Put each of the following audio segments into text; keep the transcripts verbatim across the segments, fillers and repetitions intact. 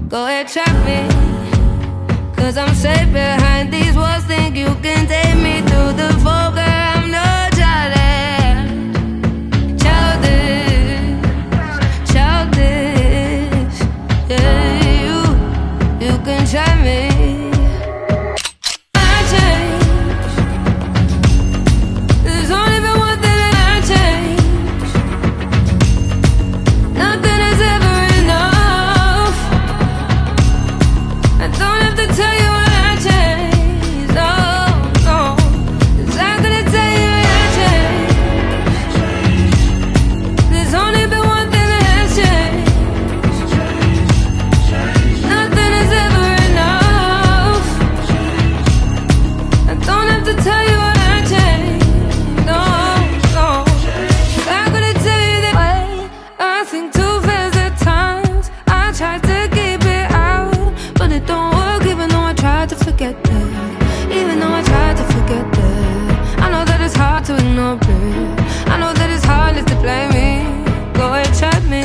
Go ahead, trap me, cause I'm safe behind these walls. Think you can take me through the fall, girl, I'm no child. Childish, childish. Yeah, you, you can try me. I changed. There's only been one thing that I changed. Nothing is ever enough. I don't have to tell you what I changed. No, no, 'cause I'm gonna tell you what I changed. There's only been one thing that has changed. Nothing is ever enough. I don't have to tell you what I changed. No, no, I'm gonna tell you that way. I think too fast at times. I try to keep it out, but it don't work even though I try to forget that. Even though I try to forget that. I know that it's hard to ignore it. I know that it's heartless to blame me. Go ahead, trap me.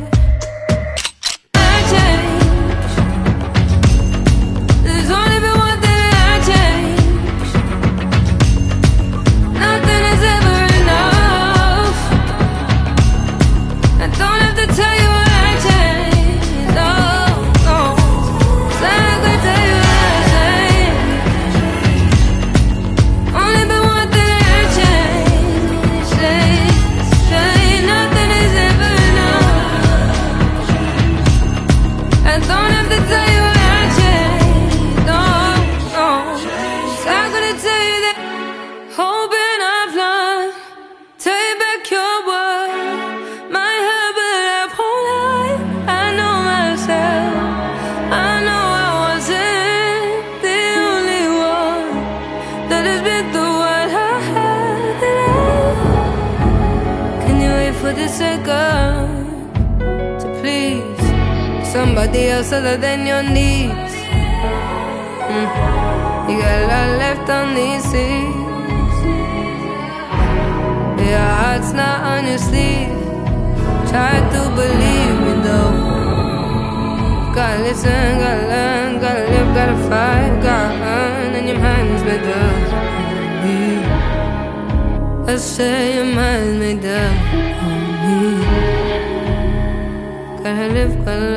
I changed. There's only been one thing that I changed. Nothing is ever enough. I don't have to tell you what I changed. No, no, 'cause I'm gonna tell you what I changed. Only been one thing that I changed. Change, change. Nothing is ever enough. I don't have to tell you what I changed. No, no, 'cause I'm gonna tell you that. Hoping I've learned. Take back your word. My heart, but I've whole life. I know myself. I know I wasn't the only one that has been through what I had. Can you wait for the second to please somebody else other than your needs? Mm. You got a lot left on these seas. Your heart's not on your sleeve. Try to believe me though. Gotta listen, gotta learn, gotta live, gotta fight, gotta earn, and your mind's made up. I say your mind's made up on me. Gotta live, gotta